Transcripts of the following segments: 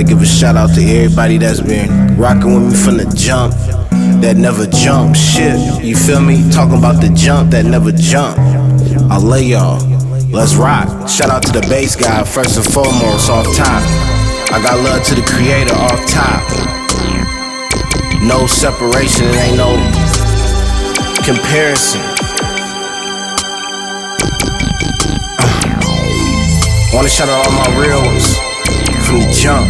give a shout out to everybody that's been rocking with me from the jump, that never jump shit. You feel me? Talking about the jump that never jump. I love y'all. Let's rock. Shout out to the bass guy first and foremost off top. I got love to the creator off top. No separation, it ain't no comparison. Wanna shout out all my real ones from the jump.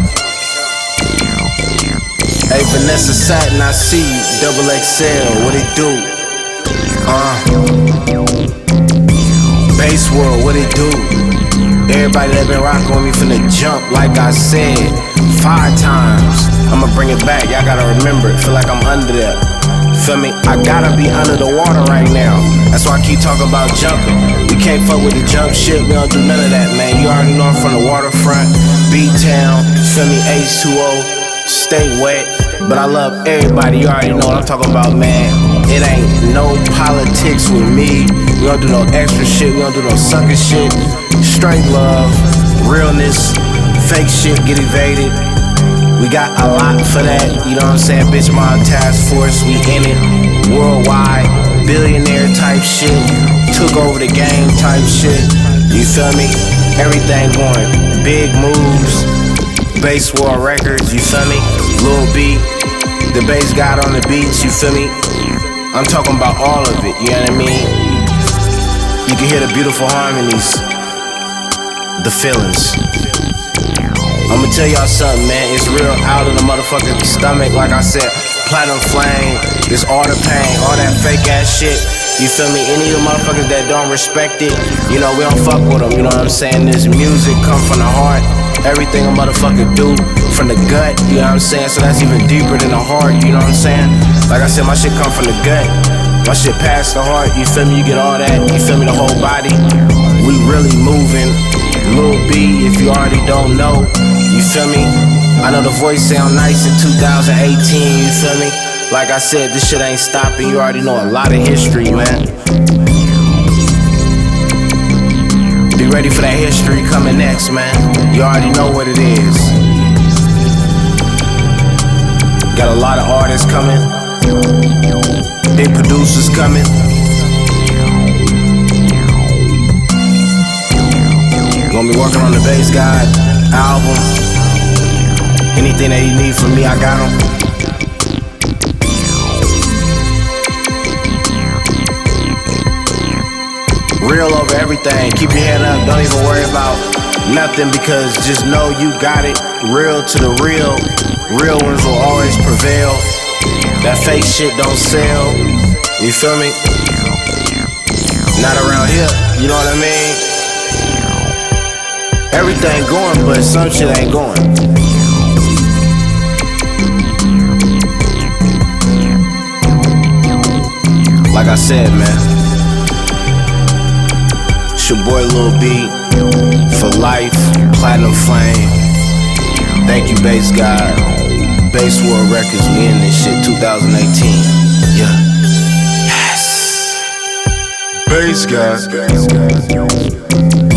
Hey, Vanessa Satin, I see you. Double XL, what it do? Bass World, what it do? Everybody that been rockin' with me from the jump, like I said 5 times. I'ma bring it back, y'all gotta remember it. Feel like I'm under there. Feel me? I gotta be under the water right now. That's why I keep talking about jumping. We can't fuck with the jump shit, we don't do none of that, man. You already know I'm from the waterfront, B-Town, feel me, H2O, stay wet. But I love everybody, you already know what I'm talking about, man. It ain't no politics with me. We don't do no extra shit, we don't do no sucker shit. Straight love, realness, fake shit get evaded. We got a lot for that, you know what I'm saying? Bitch Mob Task Force, we in it. Worldwide, billionaire type shit. Took over the game type shit. You feel me? Everything going. Big moves. Bass World Records, you feel me? Lil B, the bass god on the beats, you feel me? I'm talking about all of it, you know what I mean? You can hear the beautiful harmonies, the feelings. I'ma tell y'all something, man, it's real out of the motherfucking stomach. Like I said, Platinum Flame, this all the pain, all that fake ass shit. You feel me? Any of the motherfuckers that don't respect it, you know, we don't fuck with them, you know what I'm saying? This music come from the heart. Everything a motherfucker do from the gut, you know what I'm saying? So that's even deeper than the heart, you know what I'm saying? Like I said, my shit come from the gut. My shit past the heart, you feel me? You get all that, you feel me? The whole body. We really moving. Lil B, if you already don't know, you feel me? I know the voice sound nice in 2018, you feel me? Like I said, this shit ain't stopping. You already know a lot of history, man. Be ready for that history coming next, man. You already know what it is. Got a lot of artists coming. Big producers coming. Gonna be working on the Bass God album. Anything that you need from me, I got them. Real over everything. Keep your head up. Don't even worry about nothing, because just know you got it. Real to the real. Real ones will always prevail. That fake shit don't sell. You feel me? Not around here. You know what I mean? Everything going, but some shit ain't going. Like I said, man, it's your boy Lil B for life, Platinum Flame. Thank you, Bass God. Bass World Records, we in this shit 2018. Yeah. Yes. Bass God.